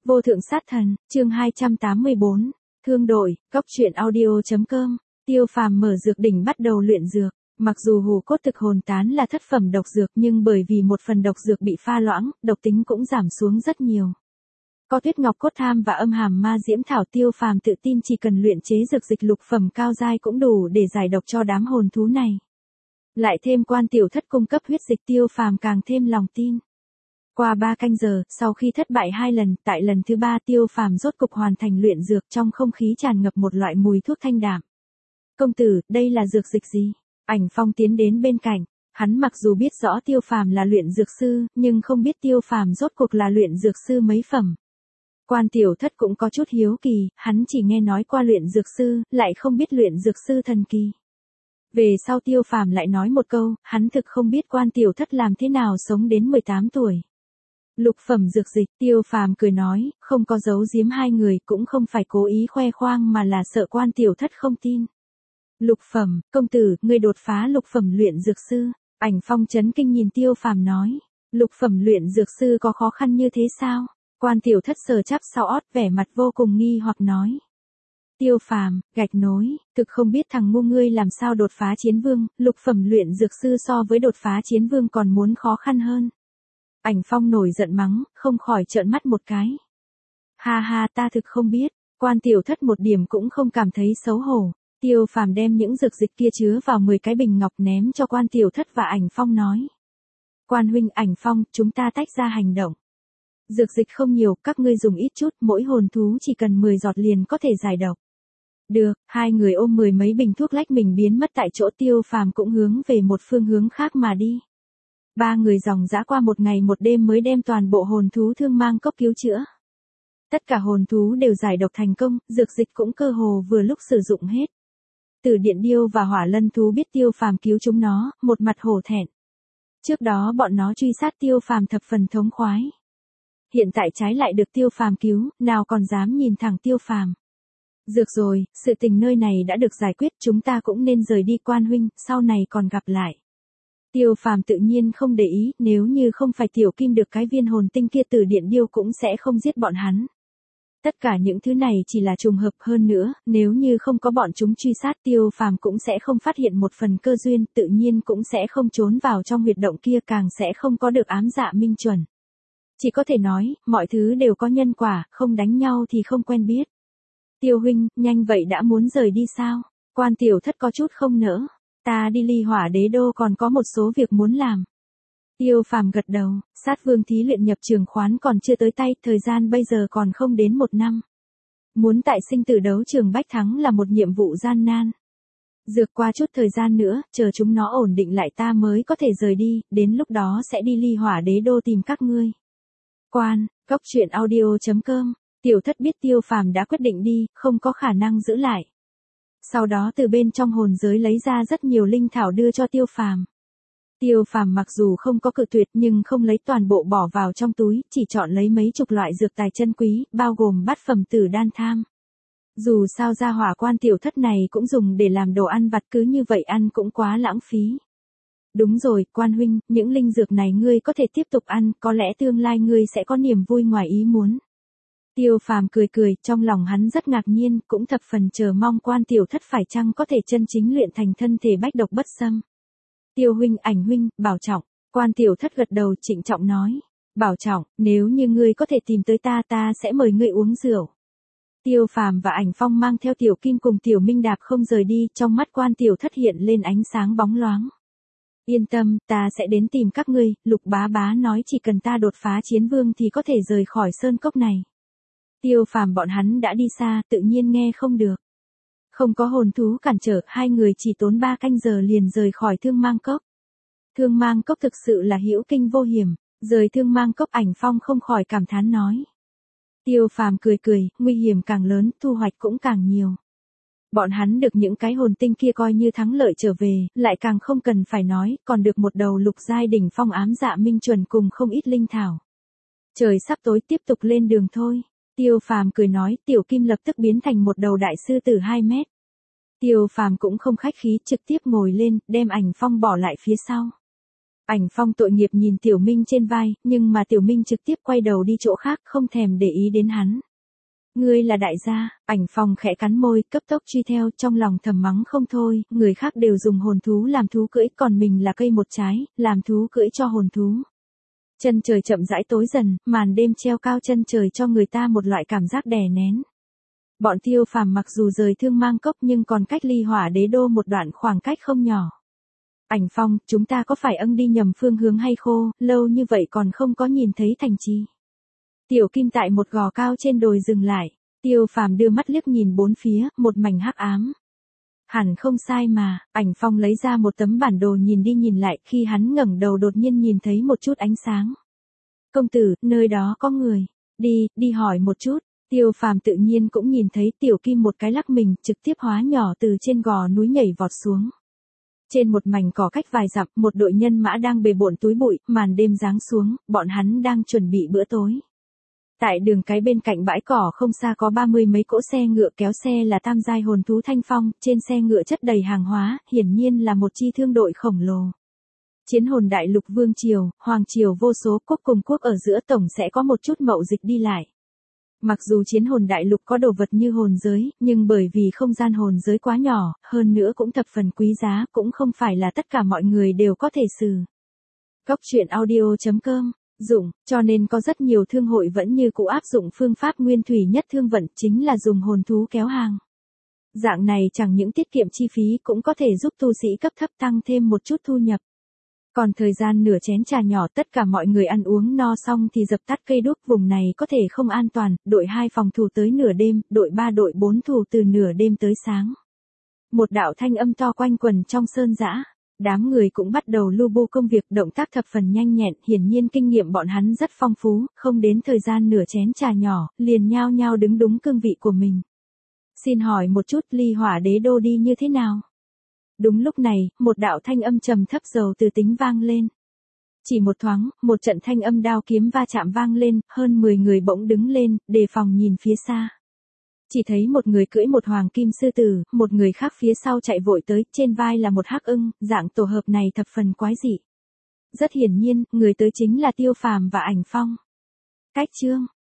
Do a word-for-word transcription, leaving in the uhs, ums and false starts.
Vô thượng sát thần, chương hai trăm tám mươi bốn, thương đội, góc truyện audio.com, Tiêu Phàm mở dược đỉnh bắt đầu luyện dược. Mặc dù hủ cốt thực hồn tán là thất phẩm độc dược nhưng bởi vì một phần độc dược bị pha loãng, độc tính cũng giảm xuống rất nhiều. Có tuyết ngọc cốt tham và âm hàm ma diễm thảo, Tiêu Phàm tự tin chỉ cần luyện chế dược dịch lục phẩm cao giai cũng đủ để giải độc cho đám hồn thú này. Lại thêm Quan Tiểu Thất cung cấp huyết dịch, Tiêu Phàm càng thêm lòng tin. Qua ba canh giờ, sau khi thất bại hai lần, tại lần thứ ba Tiêu Phàm rốt cục hoàn thành luyện dược, trong không khí tràn ngập một loại mùi thuốc thanh đạm. Công tử, đây là dược dịch gì? Ảnh Phong tiến đến bên cạnh, hắn mặc dù biết rõ Tiêu Phàm là luyện dược sư, nhưng không biết Tiêu Phàm rốt cuộc là luyện dược sư mấy phẩm. Quan Tiểu Thất cũng có chút hiếu kỳ, hắn chỉ nghe nói qua luyện dược sư, lại không biết luyện dược sư thần kỳ. Về sau Tiêu Phàm lại nói một câu, hắn thực không biết Quan Tiểu Thất làm thế nào sống đến mười tám tuổi. Lục phẩm dược dịch, Tiêu Phàm cười nói, không có giấu giếm hai người, cũng không phải cố ý khoe khoang mà là sợ Quan Tiểu Thất không tin. Lục phẩm, công tử, ngươi đột phá lục phẩm luyện dược sư. Ảnh Phong chấn kinh nhìn Tiêu Phàm nói, lục phẩm luyện dược sư có khó khăn như thế sao? Quan Tiểu Thất sờ chắp sau ót, vẻ mặt vô cùng nghi hoặc nói. Tiêu Phàm, gạch nối, thực không biết thằng ngu ngươi làm sao đột phá chiến vương, lục phẩm luyện dược sư so với đột phá chiến vương còn muốn khó khăn hơn. Ảnh Phong nổi giận mắng, không khỏi trợn mắt một cái. Ha ha, ta thực không biết. Quan Tiểu Thất một điểm cũng không cảm thấy xấu hổ. Tiêu Phàm đem những dược dịch kia chứa vào mười cái bình ngọc ném cho Quan Tiểu Thất và Ảnh Phong nói. Quan huynh, Ảnh Phong, chúng ta tách ra hành động. Dược dịch không nhiều, các ngươi dùng ít chút, mỗi hồn thú chỉ cần mười giọt liền có thể giải độc. Được, hai người ôm mười mấy bình thuốc lách mình biến mất tại chỗ, Tiêu Phàm cũng hướng về một phương hướng khác mà đi. Ba người dòng dã qua một ngày một đêm mới đem toàn bộ hồn thú Thương Mang Cốc cứu chữa. Tất cả hồn thú đều giải độc thành công, dược dịch cũng cơ hồ vừa lúc sử dụng hết. Tử Điện Điêu và Hỏa Lân thú biết Tiêu Phàm cứu chúng nó, một mặt hổ thẹn. Trước đó bọn nó truy sát Tiêu Phàm thập phần thống khoái. Hiện tại trái lại được Tiêu Phàm cứu, nào còn dám nhìn thẳng Tiêu Phàm. Dược rồi, sự tình nơi này đã được giải quyết, chúng ta cũng nên rời đi Quan huynh, sau này còn gặp lại. Tiêu Phàm tự nhiên không để ý, nếu như không phải Tiểu Kim được cái viên hồn tinh kia, Tử Điện Điêu cũng sẽ không giết bọn hắn. Tất cả những thứ này chỉ là trùng hợp, hơn nữa, nếu như không có bọn chúng truy sát, Tiêu Phàm cũng sẽ không phát hiện một phần cơ duyên, tự nhiên cũng sẽ không trốn vào trong huyệt động kia, càng sẽ không có được ám dạ minh chuẩn. Chỉ có thể nói, mọi thứ đều có nhân quả, không đánh nhau thì không quen biết. Tiêu huynh, nhanh vậy đã muốn rời đi sao? Quan Tiểu Thất có chút không nỡ. Ta đi Ly Hỏa Đế Đô còn có một số việc muốn làm. Tiêu Phàm gật đầu, sát vương thí luyện nhập trường khoán còn chưa tới tay, thời gian bây giờ còn không đến một năm. Muốn tại sinh tử đấu trường bách thắng là một nhiệm vụ gian nan. Dược qua chút thời gian nữa, chờ chúng nó ổn định lại ta mới có thể rời đi, đến lúc đó sẽ đi Ly Hỏa Đế Đô tìm các ngươi. Quan, góc truyện audio.com, Tiểu Thất biết Tiêu Phàm đã quyết định đi, không có khả năng giữ lại. Sau đó từ bên trong hồn giới lấy ra rất nhiều linh thảo đưa cho Tiêu Phàm. Tiêu Phàm mặc dù không có cự tuyệt nhưng không lấy toàn bộ bỏ vào trong túi, chỉ chọn lấy mấy chục loại dược tài chân quý, bao gồm bát phẩm tử đan tham. Dù sao gia hỏa Quan Tiểu Thất này cũng dùng để làm đồ ăn vặt, cứ như vậy ăn cũng quá lãng phí. Đúng rồi, Quan huynh, những linh dược này ngươi có thể tiếp tục ăn, có lẽ tương lai ngươi sẽ có niềm vui ngoài ý muốn. Tiêu Phàm cười cười, trong lòng hắn rất ngạc nhiên, cũng thập phần chờ mong Quan Tiểu Thất phải chăng có thể chân chính luyện thành thân thể bách độc bất xâm. Tiêu huynh, Ảnh huynh, bảo trọng. Quan Tiểu Thất gật đầu trịnh trọng nói. Bảo trọng, nếu như ngươi có thể tìm tới ta, ta sẽ mời ngươi uống rượu. Tiêu Phàm và Ảnh Phong mang theo Tiểu Kim cùng Tiểu Minh Đạp không rời đi, trong mắt Quan Tiểu Thất hiện lên ánh sáng bóng loáng. Yên tâm, ta sẽ đến tìm các ngươi, Lục bá bá nói chỉ cần ta đột phá chiến vương thì có thể rời khỏi sơn cốc này. Tiêu Phàm bọn hắn đã đi xa, tự nhiên nghe không được. Không có hồn thú cản trở, hai người chỉ tốn ba canh giờ liền rời khỏi Thương Mang Cốc. Thương Mang Cốc thực sự là hữu kinh vô hiểm, rời Thương Mang Cốc Ảnh Phong không khỏi cảm thán nói. Tiêu Phàm cười cười, nguy hiểm càng lớn, thu hoạch cũng càng nhiều. Bọn hắn được những cái hồn tinh kia coi như thắng lợi trở về, lại càng không cần phải nói, còn được một đầu lục giai đỉnh phong ám dạ minh chuẩn cùng không ít linh thảo. Trời sắp tối, tiếp tục lên đường thôi. Tiêu Phàm cười nói, Tiểu Kim lập tức biến thành một đầu đại sư tử hai mét. Tiêu Phàm cũng không khách khí, trực tiếp ngồi lên, đem Ảnh Phong bỏ lại phía sau. Ảnh Phong tội nghiệp nhìn Tiểu Minh trên vai, nhưng mà Tiểu Minh trực tiếp quay đầu đi chỗ khác, không thèm để ý đến hắn. Ngươi là đại gia, Ảnh Phong khẽ cắn môi, cấp tốc truy theo, trong lòng thầm mắng không thôi, người khác đều dùng hồn thú làm thú cưỡi, còn mình là cây một trái, làm thú cưỡi cho hồn thú. Chân trời chậm rãi tối dần, màn đêm treo cao chân trời cho người ta một loại cảm giác đè nén. Bọn Tiêu Phàm mặc dù rời Thương Mang Cốc nhưng còn cách Ly Hỏa Đế Đô một đoạn khoảng cách không nhỏ. Ảnh Phong, chúng ta có phải âng đi nhầm phương hướng hay khô, lâu như vậy còn không có nhìn thấy thành trì. Tiểu Kim tại một gò cao trên đồi dừng lại, Tiêu Phàm đưa mắt liếc nhìn bốn phía, một mảnh hắc ám. Hẳn không sai mà, Ảnh Phong lấy ra một tấm bản đồ nhìn đi nhìn lại, khi hắn ngẩng đầu đột nhiên nhìn thấy một chút ánh sáng. Công tử, nơi đó có người, đi, đi hỏi một chút. Tiêu Phàm tự nhiên cũng nhìn thấy Tiểu Kim một cái lắc mình, trực tiếp hóa nhỏ từ trên gò núi nhảy vọt xuống. Trên một mảnh cỏ cách vài dặm, một đội nhân mã đang bề bộn túi bụi, màn đêm giáng xuống, bọn hắn đang chuẩn bị bữa tối. Tại đường cái bên cạnh bãi cỏ không xa có ba mươi mấy cỗ xe ngựa kéo xe là tam giai hồn thú Thanh Phong, trên xe ngựa chất đầy hàng hóa, hiển nhiên là một chi thương đội khổng lồ. Chiến hồn đại lục vương triều, hoàng triều vô số quốc cùng quốc ở giữa tổng sẽ có một chút mậu dịch đi lại. Mặc dù chiến hồn đại lục có đồ vật như hồn giới, nhưng bởi vì không gian hồn giới quá nhỏ, hơn nữa cũng thập phần quý giá, cũng không phải là tất cả mọi người đều có thể sử. Cốc truyện audio chấm com, dụng, cho nên có rất nhiều thương hội vẫn như cũ áp dụng phương pháp nguyên thủy nhất thương vận, chính là dùng hồn thú kéo hàng. Dạng này chẳng những tiết kiệm chi phí cũng có thể giúp tu sĩ cấp thấp tăng thêm một chút thu nhập. Còn thời gian nửa chén trà nhỏ tất cả mọi người ăn uống no xong thì dập tắt cây đuốc, vùng này có thể không an toàn, đội hai phòng thủ tới nửa đêm, đội ba đội bốn thủ từ nửa đêm tới sáng. Một đạo thanh âm to quanh quần trong sơn dã, đám người cũng bắt đầu lu bu công việc, động tác thập phần nhanh nhẹn, hiển nhiên kinh nghiệm bọn hắn rất phong phú, không đến thời gian nửa chén trà nhỏ, liền nhao nhao đứng đúng cương vị của mình. Xin hỏi một chút, Ly Hỏa Đế Đô đi như thế nào? Đúng lúc này, một đạo thanh âm trầm thấp dầu từ tính vang lên. Chỉ một thoáng, một trận thanh âm đao kiếm va chạm vang lên, hơn mười người bỗng đứng lên, đề phòng nhìn phía xa. Chỉ thấy một người cưỡi một hoàng kim sư tử, một người khác phía sau chạy vội tới, trên vai là một hắc ưng, dạng tổ hợp này thập phần quái dị. Rất hiển nhiên, người tới chính là Tiêu Phàm và Ảnh Phong. Cách chương